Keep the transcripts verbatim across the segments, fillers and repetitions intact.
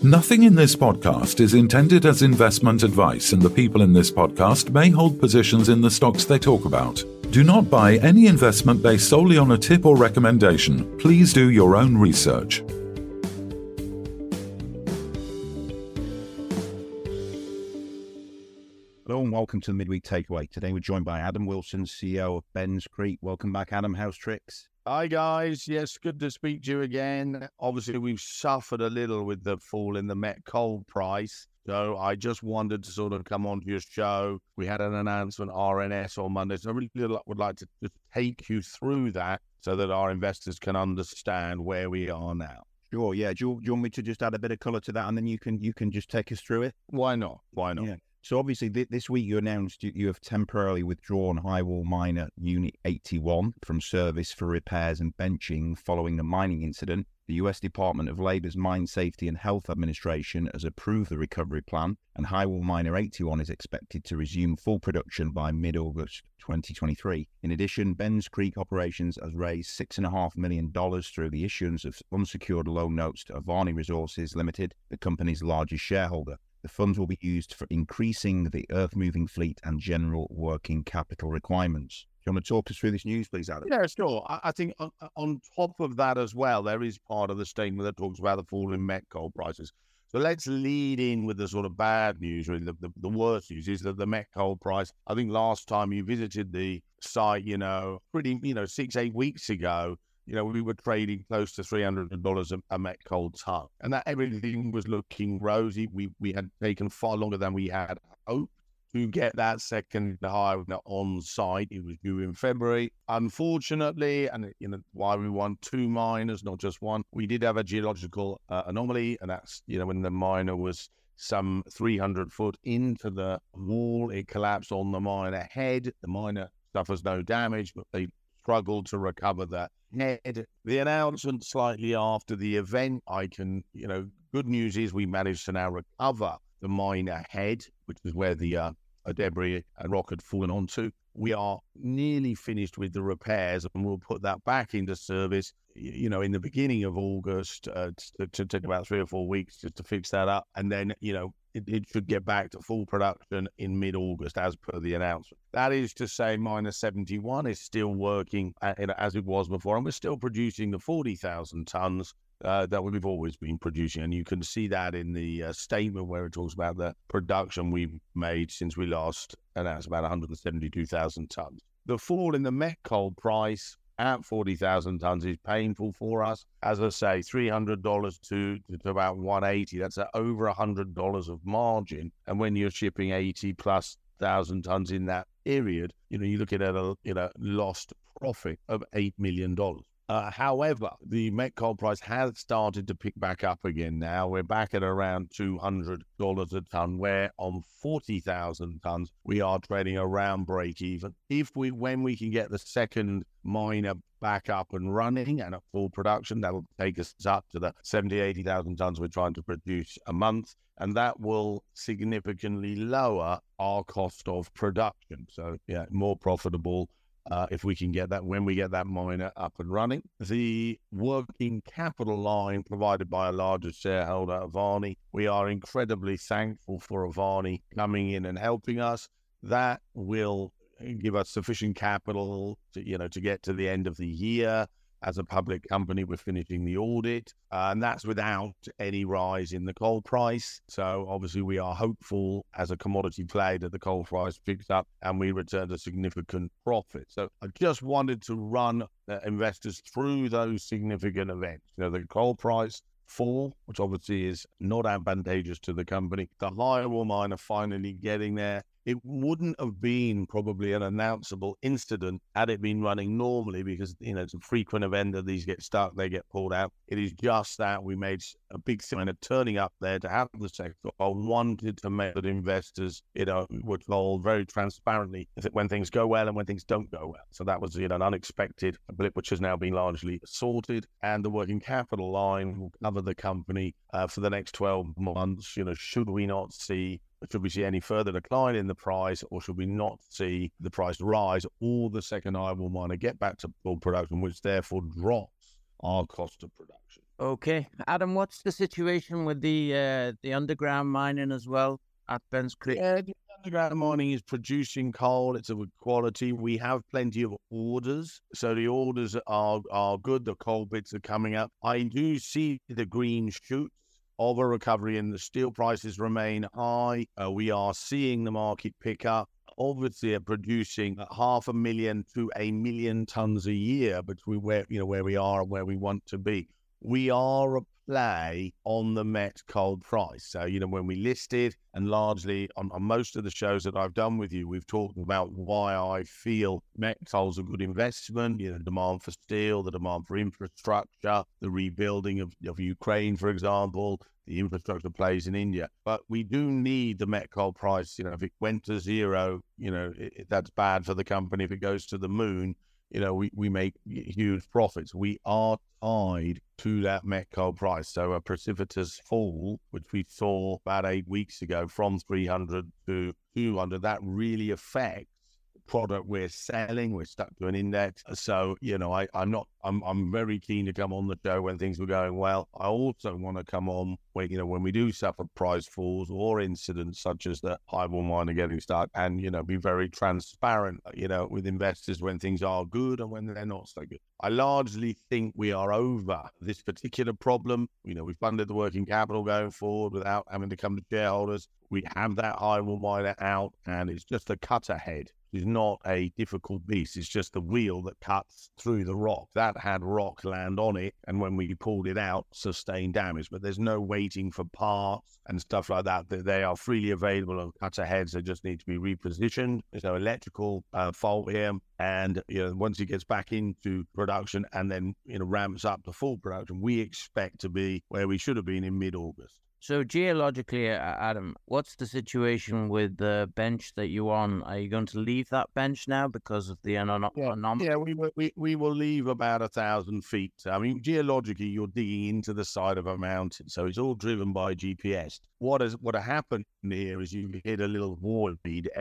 Nothing in this podcast is intended as investment advice, and the people in this podcast may hold positions in the stocks they talk about. Do not buy any investment based solely on a tip or recommendation. Please do your own research. Hello and welcome to the Midweek Takeaway. Today we're joined by Adam Wilson, C E O of Benns Creek. Welcome back, Adam. How's tricks? Hi guys, yes, good to speak to you again. Obviously, we've suffered a little with the fall in the met coal price, so I just wanted to sort of come onto your show. We had an announcement R N S on Monday, so I really would like to just take you through that so that our investors can understand where we are now. Sure, yeah. Do you, do you want me to just add a bit of colour to that, and then you can you can just take us through it? Why not? Why not? Yeah. So obviously th- this week you announced you, you have temporarily withdrawn Highwall Miner Unit eighty-one from service for repairs and benching following a mining incident. The U S Department of Labor's Mine Safety and Health Administration has approved the recovery plan, and Highwall Miner eighty-one is expected to resume full production by mid-August twenty twenty-three. In addition, Benns Creek Operations has raised six point five million dollars through the issuance of unsecured loan notes to Avani Resources Limited, the company's largest shareholder. The funds will be used for increasing the earth-moving fleet and general working capital requirements. Do you want to talk us through this news, please, Adam? Yeah, sure. I, I think on, on top of that as well, there is part of the statement that talks about the fall in met coal prices. So let's lead in with the sort of bad news, really. The, the, the worst news is that the met coal price, I think last time you visited the site, you know, pretty, you know, six, eight weeks ago, you know, we were trading close to three hundred dollars a, a met coal ton, and that everything was looking rosy. We we had taken far longer than we had hoped to get that second high on site. It was due in February. Unfortunately, and you know why we won two miners, not just one, we did have a geological uh, anomaly, and that's, you know, when the miner was some three hundred foot into the wall, it collapsed on the miner head. The miner suffers no damage, but they struggled to recover that head. The announcement slightly after the event, I can, you know, good news is we managed to now recover the miner head, which is where the uh, debris and rock had fallen onto. We are nearly finished with the repairs, and we'll put that back into service, you know, in the beginning of August, uh, to, to take about three or four weeks just to fix that up. And then, you know, it, it should get back to full production in mid-August as per the announcement. That is to say, Miner seventy-one is still working as it was before, and we're still producing the forty thousand tons Uh, that we've always been producing. And you can see that in the uh, statement where it talks about the production we've made since we last announced, about one hundred seventy-two thousand tons. The fall in the met coal price at forty thousand tons is painful for us. As I say, three hundred dollars to, to about one hundred eighty dollars. That's over one hundred dollars of margin. And when you're shipping eighty plus thousand tons in that period, you know, you're looking at a, you know, lost profit of eight million dollars. Uh, however, the met coal price has started to pick back up again now. We're back at around two hundred dollars a ton, where on forty thousand tons, we are trading around break even. If we, when we can get the second miner back up and running and at full production, that'll take us up to the seventy, eighty thousand tons we're trying to produce a month. And that will significantly lower our cost of production. So, yeah, more profitable Uh, if we can get that, when we get that miner up and running. The working capital line provided by a larger shareholder, Avani, we are incredibly thankful for Avani coming in and helping us. That will give us sufficient capital to, you know, to get to the end of the year. As a public company, we're finishing the audit, uh, and that's without any rise in the coal price. So obviously we are hopeful as a commodity play that the coal price picks up and we return a significant profit. So I just wanted to run uh, investors through those significant events. You know, the coal price fall, which obviously is not advantageous to the company. The Highwall Miner finally getting there. It wouldn't have been probably an announceable incident had it been running normally, because, you know, it's a frequent event that these get stuck, they get pulled out. It is just that we made a big sign of turning up there to have the sector. I wanted to make that investors, you know, were told very transparently that when things go well and when things don't go well. So that was, you know, an unexpected blip, which has now been largely sorted. And the working capital line will cover the company uh, for the next twelve months. You know, should we not see Should we see any further decline in the price, or should we not see the price rise, or the second Highwall Miner get back to full production, which therefore drops our cost of production? Okay. Adam, what's the situation with the uh, the underground mining as well at Bens Creek? Yeah, the underground mining is producing coal. It's of good quality. We have plenty of orders. So the orders are, are good. The coal bits are coming up. I do see the green shoots of a recovery, and the steel prices remain high. Uh, we are seeing the market pick up. Obviously, they're producing half a million to a million tons a year between where you know where we are and where we want to be. We are a play on the met coal price. So, you know, when we listed, and largely on, on most of the shows that I've done with you, we've talked about why I feel met coal's a good investment, you know, demand for steel, the demand for infrastructure, the rebuilding of, of Ukraine, for example, the infrastructure plays in India. But we do need the met coal price. You know, if it went to zero, you know, it, it, that's bad for the company. If it goes to the moon, you know, we, we make huge profits. We are tied to that met coal price. So a precipitous fall, which we saw about eight weeks ago from three hundred to two hundred, that really affects the product we're selling. We're stuck to an index. So, you know, I, I'm not, I'm, I'm very keen to come on the show when things were going well. I also want to come on when, you know, when we do suffer price falls or incidents such as the Highwall miner getting stuck, and, you know, be very transparent, you know, with investors when things are good and when they're not so good. I largely think we are over this particular problem. You know, we funded the working capital going forward without having to come to shareholders. We have that Highwall miner out, and it's just a cut ahead. It's not a difficult beast. It's just the wheel that cuts through the rock. That had rock land on it, and when we pulled it out, sustained damage. But there's no waiting for parts and stuff like that. They are freely available on cutter heads. They just need to be repositioned. There's no electrical uh, fault here. And, you know, once it gets back into production and then, you know, ramps up to full production, we expect to be where we should have been in mid-August. So geologically, Adam, what's the situation with the bench that you're on? Are you going to leave that bench now because of the anom- yeah, anomaly? Yeah, we, we we will leave about a thousand feet. I mean, geologically, you're digging into the side of a mountain, so it's all driven by G P S. What has what happened here is you hit a little void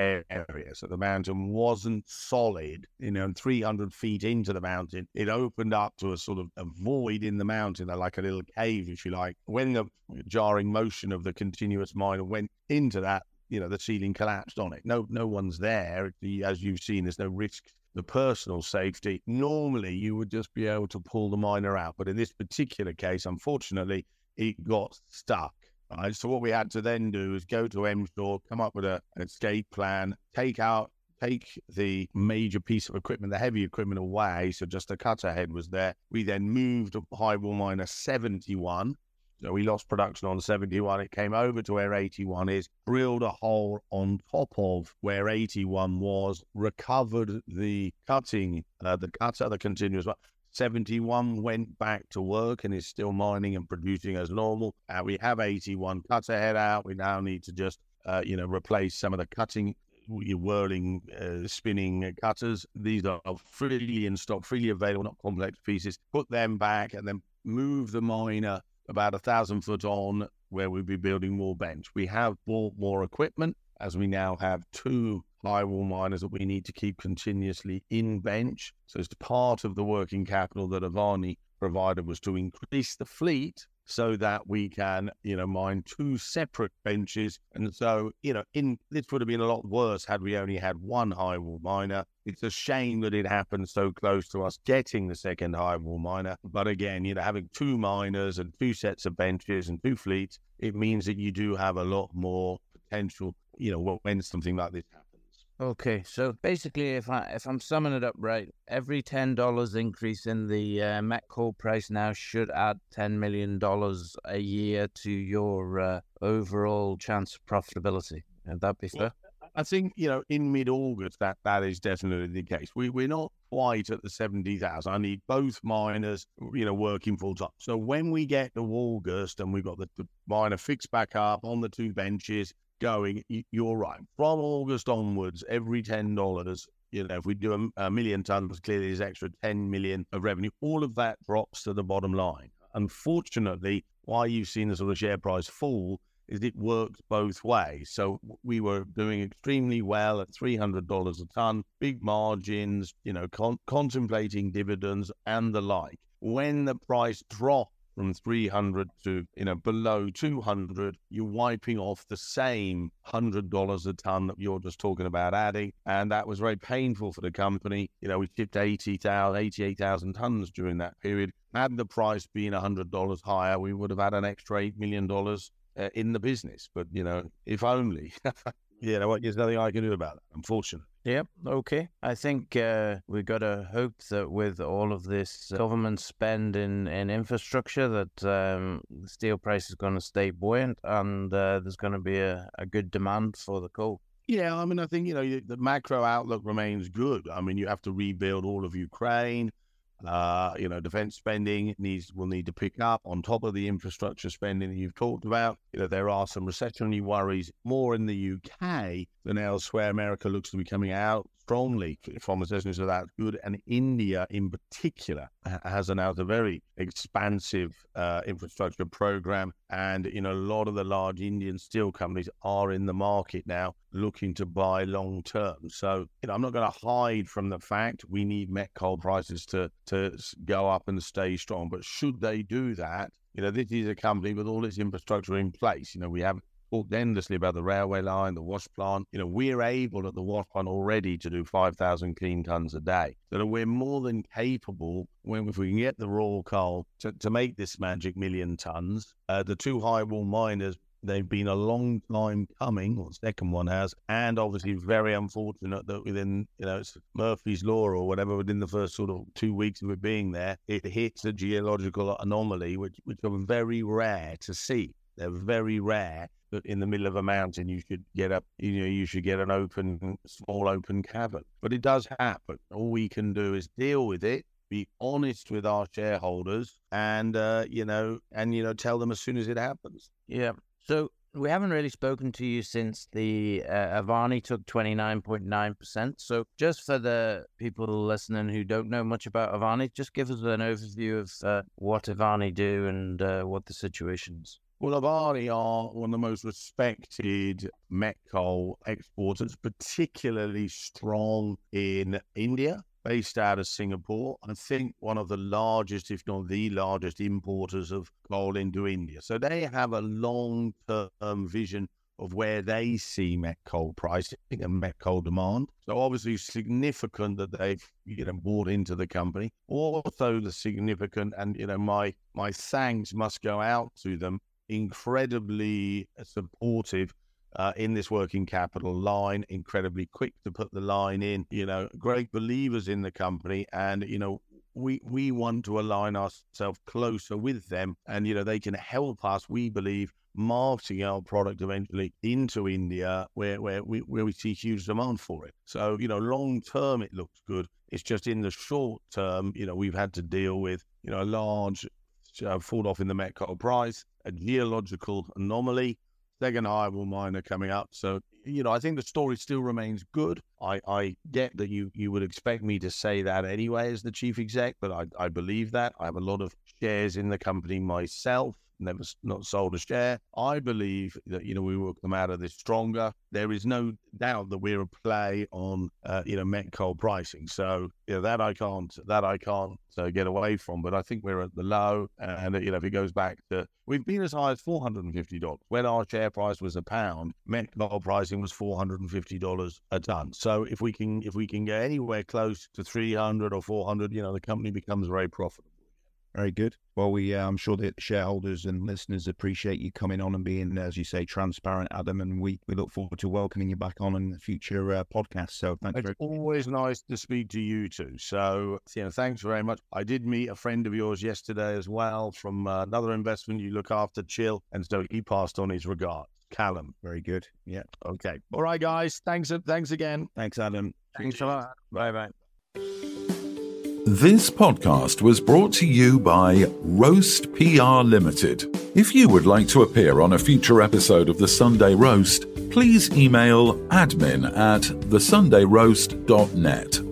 area, so the mountain wasn't solid. You know, three hundred feet into the mountain, it opened up to a sort of a void in the mountain, like a little cave, if you like. When the jarring motion of the continuous miner went into that, you know, the ceiling collapsed on it. No, no one's there. As you've seen, there's no risk to personal safety. Normally, you would just be able to pull the miner out, but in this particular case, unfortunately, it got stuck. Right? So what we had to then do is go to M S H O R, come up with a, an escape plan, take out, take the major piece of equipment, the heavy equipment away. So just the cutter head was there. We then moved Highwall miner seventy-one. So we lost production on seventy-one. It came over to where eighty-one is, drilled a hole on top of where eighty-one was, recovered the cutting, uh, the cutter, the continuous one. seventy-one went back to work and is still mining and producing as normal. Uh, we have eighty-one cutter head out. We now need to just, uh, you know, replace some of the cutting, your whirling, uh, spinning cutters. These are freely in stock, freely available, not complex pieces. Put them back and then move the miner about a thousand foot on where we'll be building more bench. We have bought more equipment, as we now have two Highwall miners that we need to keep continuously in bench. So it's part of the working capital that Avani provided was to increase the fleet so that we can, you know, mine two separate benches. And so, you know, in this would have been a lot worse had we only had one Highwall miner. It's a shame that it happened so close to us getting the second Highwall miner. But again, you know, having two miners and two sets of benches and two fleets, it means that you do have a lot more potential, you know, when something like this happens. Okay, so basically, if I if I'm summing it up right, every ten dollars increase in the uh, met coal price now should add ten million dollars a year to your uh, overall chance of profitability. Would that be fair? Well, I think, you know, in mid-August, that, that is definitely the case. We, we're not quite at the seventy thousand. I need both miners, you know, working full time. So when we get to August and we've got the, the miner fixed back up on the two benches going, you're right. From August onwards, every ten dollars, you know, if we do a, a million tons, clearly there's extra ten million of revenue. All of that drops to the bottom line. Unfortunately, why you've seen the sort of share price fall is it works both ways. So we were doing extremely well at three hundred dollars a ton, big margins, you know, con- contemplating dividends and the like. When the price dropped from three hundred to, you know, below two hundred, you're wiping off the same one hundred dollars a ton that you're just talking about adding. And that was very painful for the company. You know, we shipped eighty thousand, eighty-eight thousand tons during that period. Had the price been one hundred dollars higher, we would have had an extra eight million dollars uh, in the business. But, you know, if only. You know what? There's nothing I can do about that, unfortunately. Yep. Okay. I think uh, we got to hope that with all of this government spend in, in infrastructure, that um, the steel price is going to stay buoyant and uh, there's going to be a, a good demand for the coal. Yeah, I mean, I think, you know, the macro outlook remains good. I mean, you have to rebuild all of Ukraine. Uh, you know, defense spending needs will need to pick up on top of the infrastructure spending that you've talked about. You know, there are some recessionary worries more in the U K than elsewhere. America looks to be coming out strongly from recession, so that's good. And India, in particular, has announced a very expansive uh, infrastructure program. And, you know, a lot of the large Indian steel companies are in the market now looking to buy long term. So, you know, I'm not going to hide from the fact we need met coal prices to, to go up and stay strong. But should they do that, you know, this is a company with all its infrastructure in place. You know, we have talked endlessly about the railway line, the wash plant. You know, we're able at the wash plant already to do five thousand clean tons a day. So that we're more than capable, when if we can get the raw coal to, to make this magic million tons. Uh, the two high wall miners, they've been a long time coming, or the second one has, and obviously very unfortunate that within, you know, it's Murphy's Law or whatever, within the first sort of two weeks of it being there, it hits a geological anomaly, which, which are very rare to see. They're very rare that in the middle of a mountain you should get up, you know, you should get an open, small open cavern. But it does happen. All we can do is deal with it, be honest with our shareholders, and uh, you know, and you know, tell them as soon as it happens. Yeah. So we haven't really spoken to you since the uh, Avani took twenty-nine point nine percent. So just for the people listening who don't know much about Avani, just give us an overview of uh, what Avani do and uh, what the situation is. Well, Avani are one of the most respected met coal exporters, particularly strong in India, based out of Singapore. I think one of the largest, if not the largest, importers of coal into India. So they have a long-term vision of where they see met coal pricing and met coal demand. So obviously significant that they've, you know, bought into the company. Also the significant, and, you know, my, my thanks must go out to them, incredibly supportive uh, in this working capital line, incredibly quick to put the line in, you know, great believers in the company. And, you know, we we want to align ourselves closer with them. And, you know, they can help us, we believe, marketing our product eventually into India, where, where, we, where we see huge demand for it. So, you know, long term, it looks good. It's just in the short term, you know, we've had to deal with, you know, a large uh, fall off in the met coal price, a geological anomaly, second high wall miner coming up. So, you know, I think the story still remains good. I, I get that you, you would expect me to say that anyway as the chief exec, but I, I believe that. I have a lot of shares in the company myself, never not sold a share. I believe that, you know, we will come out of this stronger. There is no doubt that we're a play on, uh, you know, met coal pricing. So, you know, that I can't, that I can't uh, get away from. But I think we're at the low, and, you know, if it goes back to, we've been as high as four hundred fifty dollars. When our share price was a pound, met coal pricing was four hundred fifty dollars a ton. So if we can, if we can get anywhere close to three hundred or four hundred, you know, the company becomes very profitable. Very good. Well, we uh, I'm sure that shareholders and listeners appreciate you coming on and being, as you say, transparent, Adam, and we, we look forward to welcoming you back on in the future uh, podcasts. So thanks. It's very always nice to speak to you too. So, you know, thanks very much. I did meet a friend of yours yesterday as well from uh, another investment you look after, Chill, and so he passed on his regards. Callum. Very good. Yeah. Okay. All right, guys. Thanks. Thanks again. Thanks, Adam. Thanks a lot. Bye-bye. This podcast was brought to you by Roast P R Limited. If you would like to appear on a future episode of The Sunday Roast, please email admin at the sunday roast dot net.